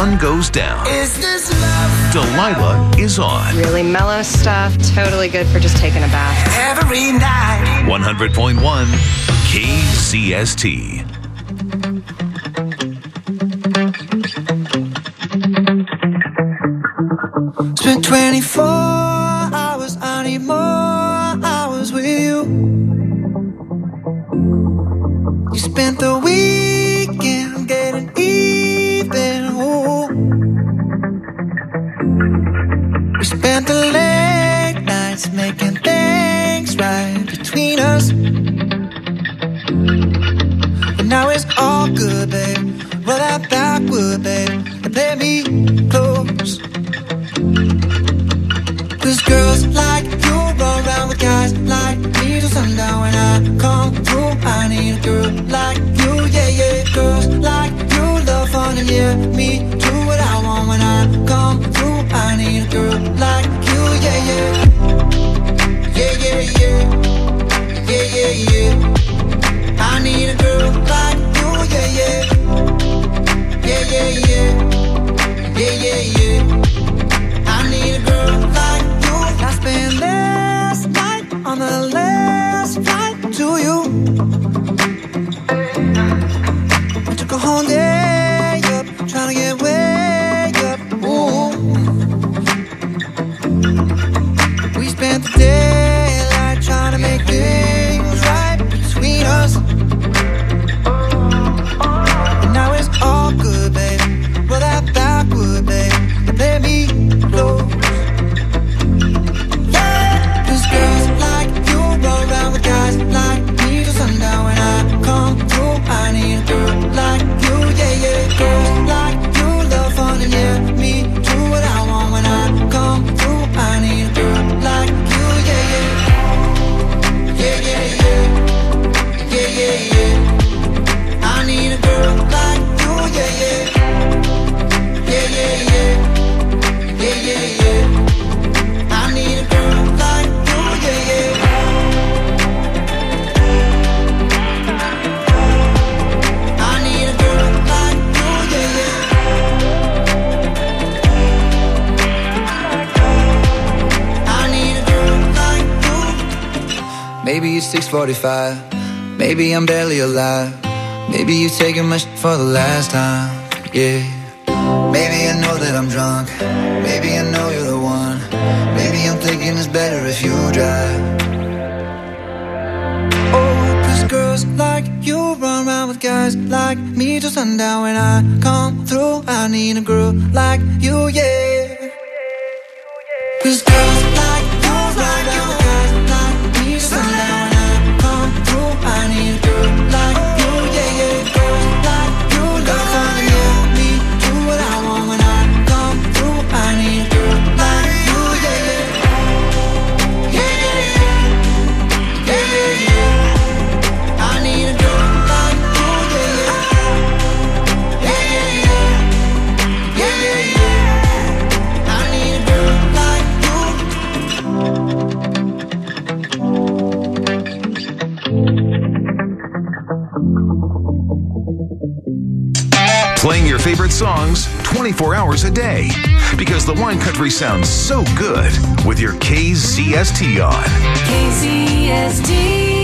sun goes down, Is this love? Delilah is on. Really mellow stuff, totally good for just taking a bath. Every night. 100.1 KZST. Spent 24 hours, I need more hours with you. You spent the weekend getting even. Ooh. We spent the late nights making things right between us. But now it's all good, babe. Roll that backward, babe, and play me close. Cause girls like you run around with guys like me till sundown. When I come through, I need a girl like you, yeah, yeah. Girls like you love fun and yeah, me do what I want. When I come through, I need a girl like you, yeah, yeah. Yeah, yeah, yeah. Yeah, yeah, yeah. I need a girl like you, yeah, yeah. Yeah, yeah, yeah. Yeah, yeah, yeah. I need a girl like you. I spent last night on the last flight to you. I took a whole day up, trying to get way up. Ooh. We spent the daylight trying to make things right between us. And now it's all good, babe. Roll that backward, babe, and play me close. Girls like you run around with guys like me till sundown. When I come through, I need a girl like you, yeah, yeah. Girls like you love fun and yeah, me do what I want. When I come through, I need a girl like you, yeah, yeah. Yeah, yeah, yeah. Yeah, yeah, yeah. I need a girl like you, yeah, yeah. Yeah, yeah, yeah. Yeah, yeah, yeah. I need a girl like you, yeah, yeah. I need a girl like you, yeah, yeah. I need a girl like you. Maybe it's 6:45. Maybe I'm barely alive. Maybe you're taking my shit for the last time, yeah. Maybe I know that I'm drunk. Maybe I know you're the one. Maybe I'm thinking it's better if you drive. Oh, cause girls like you run around with guys like me till sundown. When I come through, I need a girl like you, yeah. Cause girls like you run around with guys like me till sundown. When I come through, I need a girl like you, yeah, yeah. Girls like you love fun and yeah, me do what I want. When I come through, I need a girl like you, yeah, yeah. Yeah, yeah, yeah. Yeah, yeah, yeah. I need a girl like you, yeah, yeah. Yeah, yeah, yeah. Yeah, yeah, yeah. I need a girl like you. Playing your favorite songs 24 hours a day. Because the wine country sounds so good with your KZST on. KZST.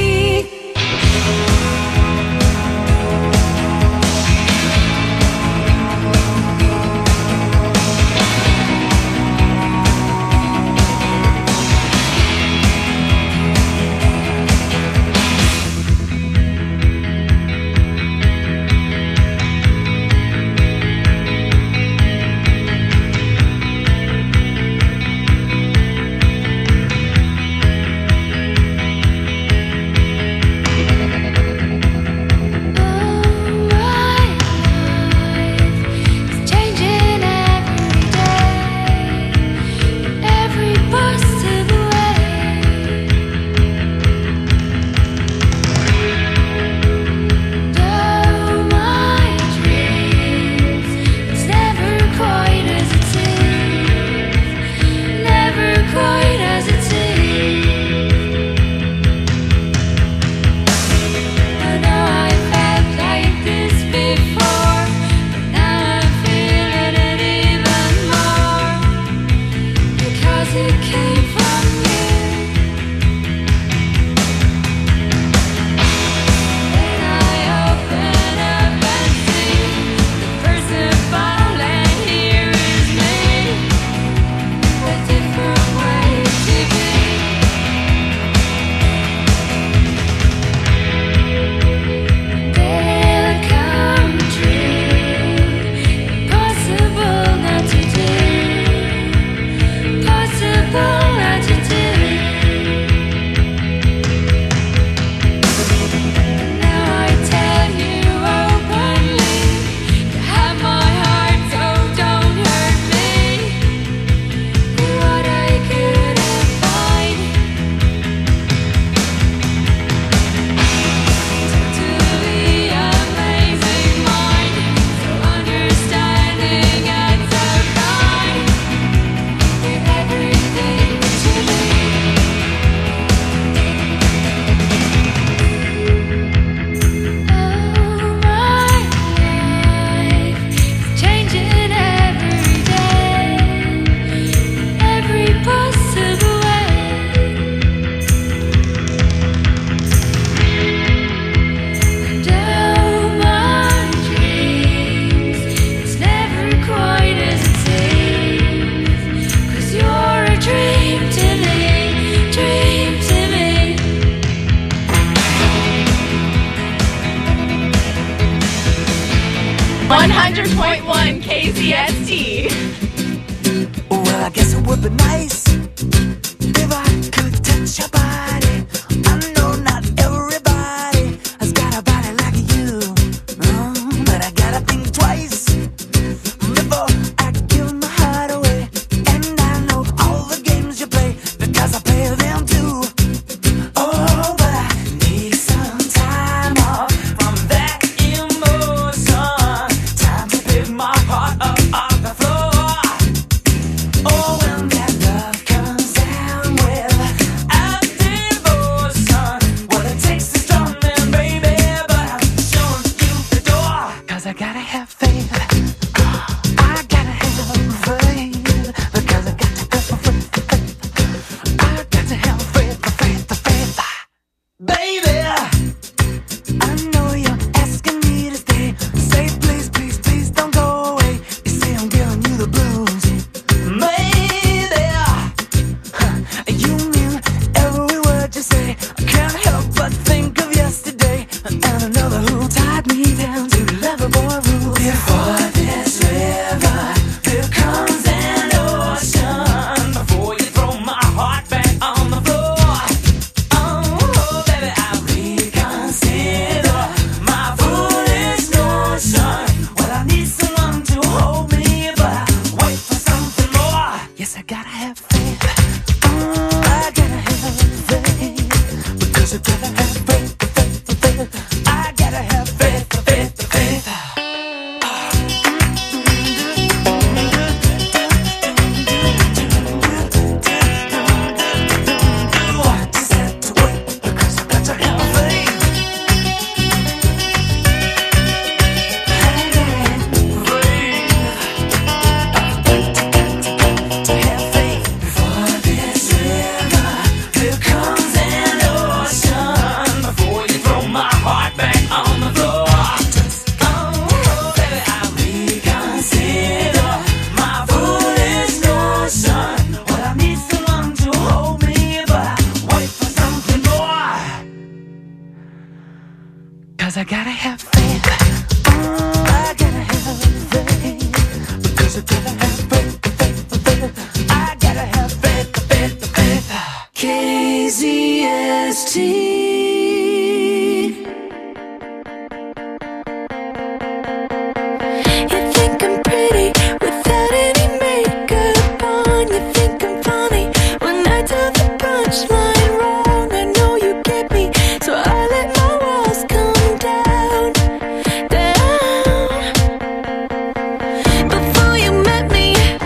would be nice if I could touch your body. I know not everybody has got a body like you, but I gotta think twice before I give my heart away. And I know all the games you play because I play them too. Oh, but I need some time off from that emotion. Time to pick my heart up off the floor. Oh, when that love comes down without devotion, well, it takes a strong man, baby, but I'm showing you the door. 'Cause I gotta have faith. I gotta have faith. Because I got to have faith. I got to have faith, faith. Baby, I know you're asking me to stay. Say please, please, please don't go away. You say I'm giving you the blues. Maybe you mean every word you say. I can't help but think of yesterday and another who tied me down to lovable rules. Before this river becomes an ocean, before you throw my heart back on the floor. Oh, baby, I reconsider my foolish notion. Well, I need someone to hold me, but I wait for something more. Yes, I gotta have faith. I gotta have faith. Because I gotta have faith. I gotta have faith. Just have to wait because I got to have faith. To have faith before this river becomes an ocean, before you throw my heart back on the floor. Oh, baby, I reconsider my foolish notion. Well, I need someone to hold me, but I wait for something more. 'Cause I gotta have faith. I gotta have faith. Because I gotta have faith. I gotta have faith. KZST. You think I'm pretty without any makeup on. You think I'm funny when I tell the punchline wrong. I know you get me, so I let my walls come down. Before you met me,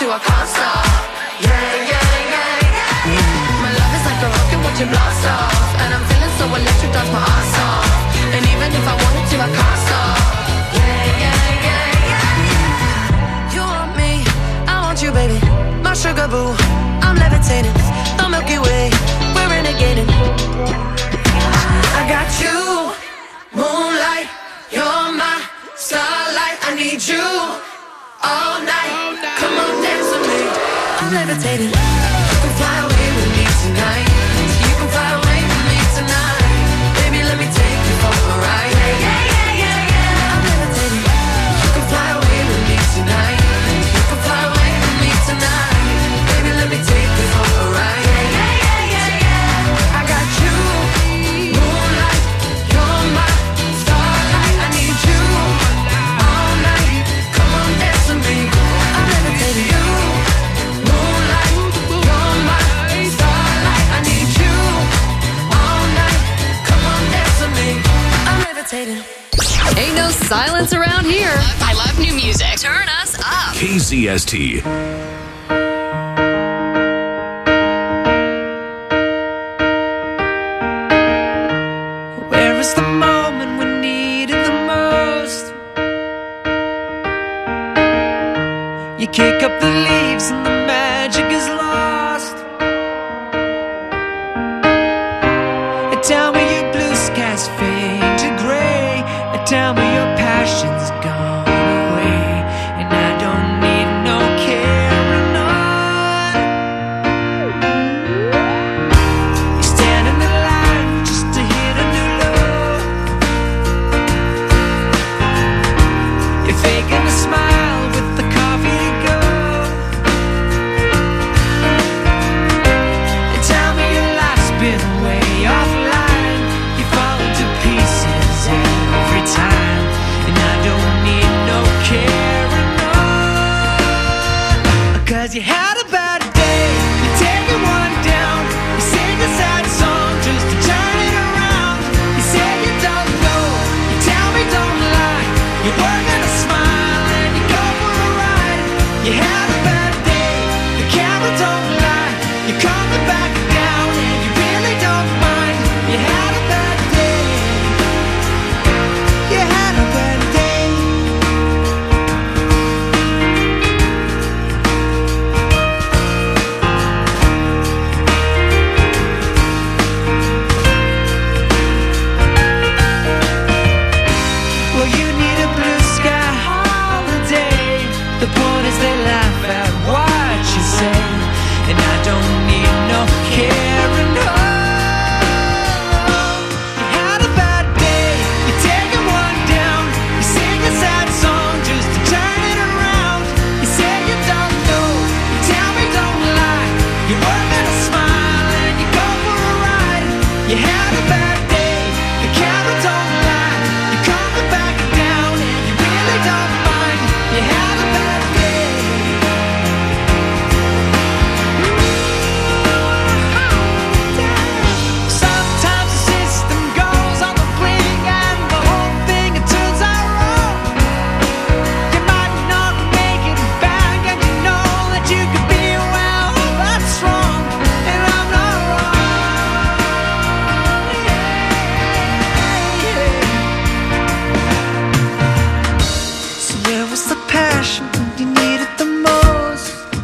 I can't stop. Yeah, yeah, yeah, yeah. My love is like a rocket, watch it blast off. And I'm feeling so electric, that's my ass off. And even if I wanted to, I can't stop. Yeah, yeah, yeah, yeah. You want me, I want you, baby. My sugar boo, I'm levitating. The Milky Way, we're renegading. I got you, moonlight, you're my starlight. I need you all night. Come on, dance with me. I'm levitating. You can fly away with me tonight. You can fly away with me tonight. Baby, let me take you for a ride. Yeah, yeah, yeah, yeah, yeah. I'm levitating. You can fly away with me tonight. You can fly away with me tonight. Baby, let me take you for a ride. Yeah, yeah, yeah, yeah, yeah. I got you, moonlight, you're my starlight. I need you all night. Come on, dance with me. I'm levitating. You, moonlight, you're my starlight. I need you all night. Come on, dance with me. I'm levitating. Ain't no silence around here. I love new music. Turn us up. KZST. Where is the moment we need it the most? You kick up the leaves and the magic is lost. Tell me your blue skies fade to gray. Tell me your passion's gone away. And I don't need no carrying on. You stand in the line just to hit a new low. You're faking a smile with the coffee to go. And tell me your life's been way offline. You fall into pieces every time. And I don't need no carrying on. 'Cause you had a bad day, you're taking one down. You sing a sad song just to turn it around. You say you don't know, you tell me don't lie. You're working a smile and you go for a ride. You had a bad day, the camera don't lie. You're coming back down and you really don't mind. You had a bad day. You had a bad day. Well, you need a blue sky holiday. The point is they laugh at what you say. And I don't need no carrying on. You had a bad day, you're taking one down. You sing a sad song just to turn it around. You say you don't know, you tell me don't lie. You're working a smile and you go for a ride. You had a bad day, the camera don't lie. You're coming back down and you really don't mind. You had a bad day. Sometimes the system goes on the blink and the whole thing it turns out wrong. You might not make it back and you know that you could be well, that's wrong, and I'm not wrong. Yeah. So where was the passion when you needed the most?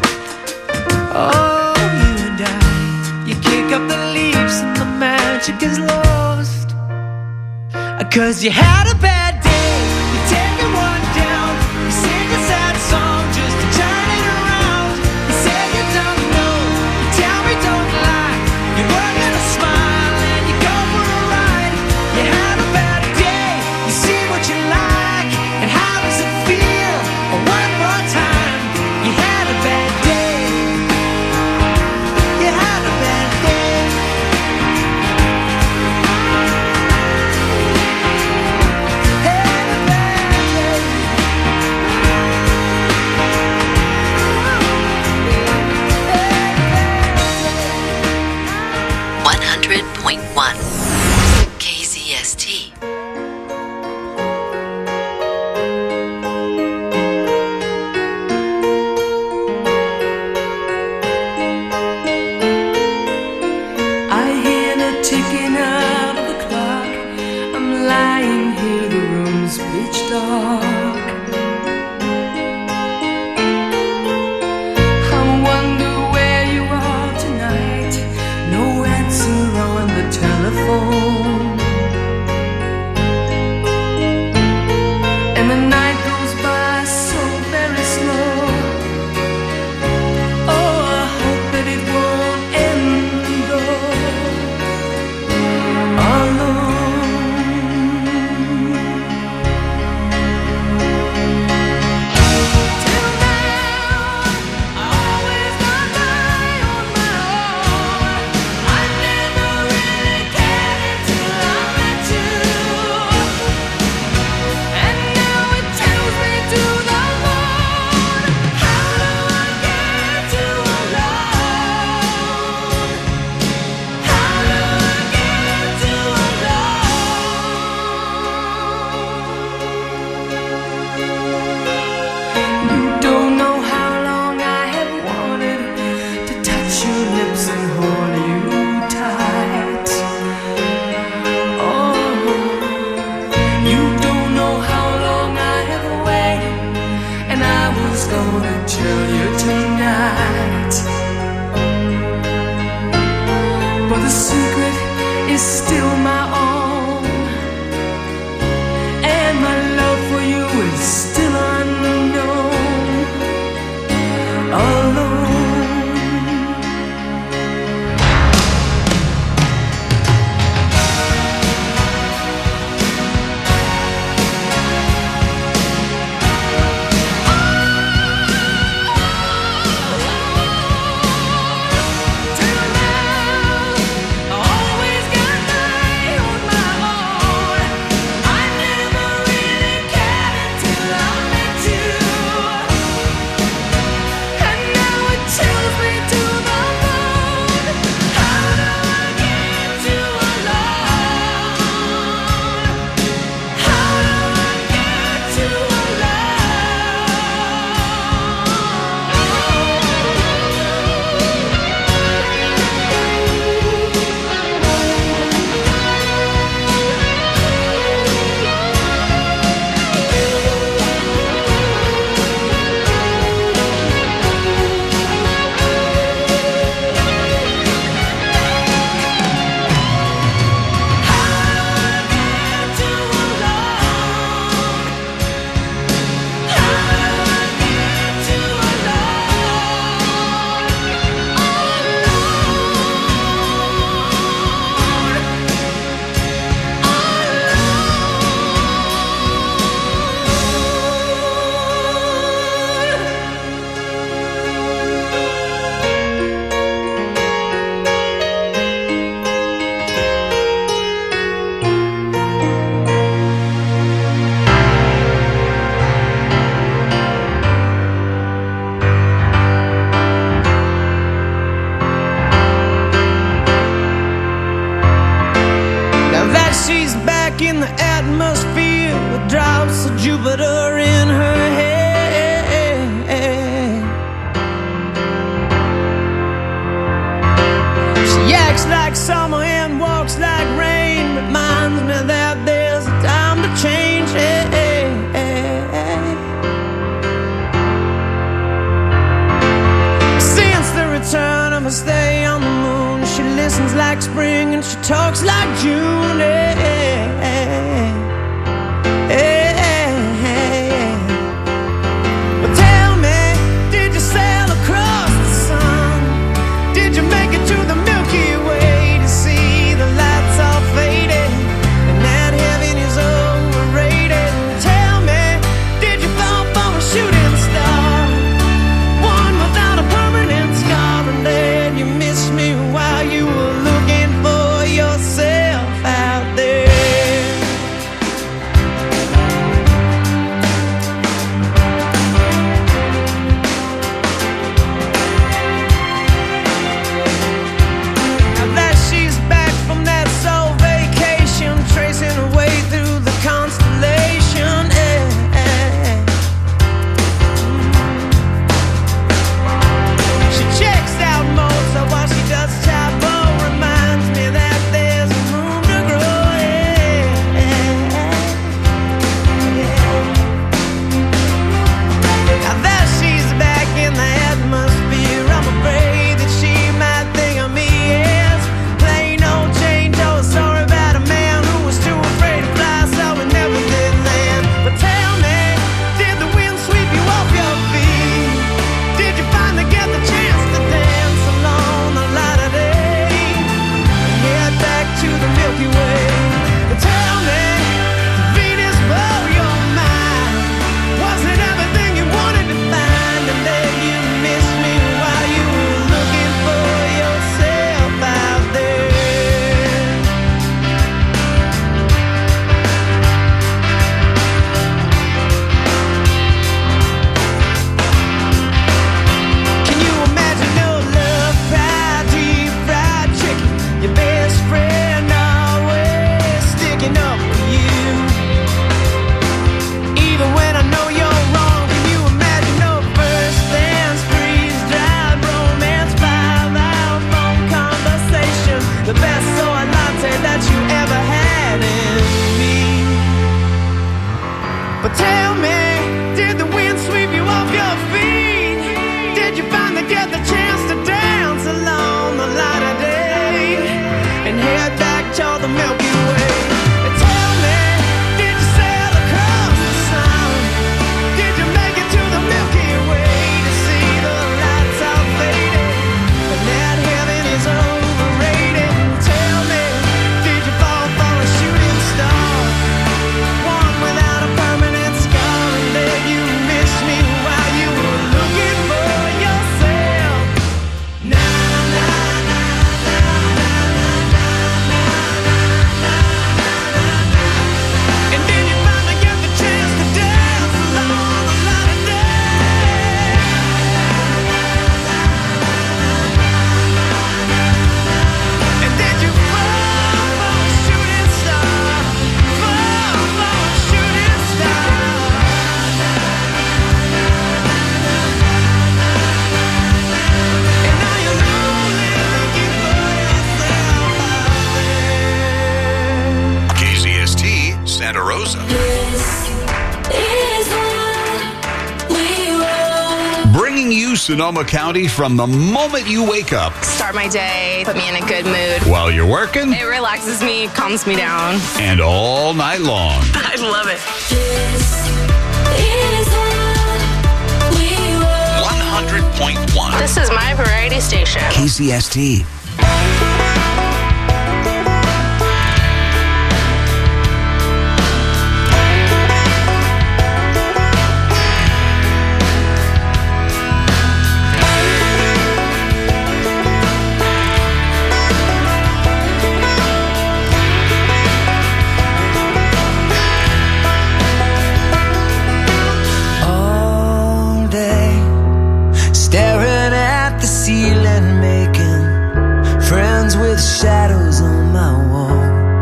Oh, you and I, you kick up the leaves and the magic is lost. 'Cause you had a bad day, you're taking one down. You sing a sad song just to turn it around. You say you don't know, you tell me don't lie. You're working a smile and you go for a ride. You had a bad day, you see what you like. And how does it feel? One more time. You had a bad day. You had a bad day. dark. I wonder where you are tonight. No answer on the telephone. And the night goes by so very slow. Oh, I hope that it won't end though. But the secret is still my own, and my love for you is still unknown, alone. In the atmosphere with drops of Jupiter in her head. She acts like summer and walks like rain, reminds me that there's a time to change. Since the return of her stay on the moon, she listens like spring and she talks like June. Sonoma County from the moment you wake up. Start my day, put me in a good mood. While you're working. It relaxes me, calms me down. And all night long. I love it. This is how we roll. 100.1. This is my variety station. KZST. Shadows on my wall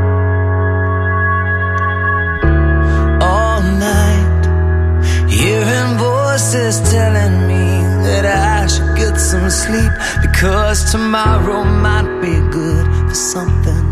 all night, hearing voices telling me that I should get some sleep, because tomorrow might be good for something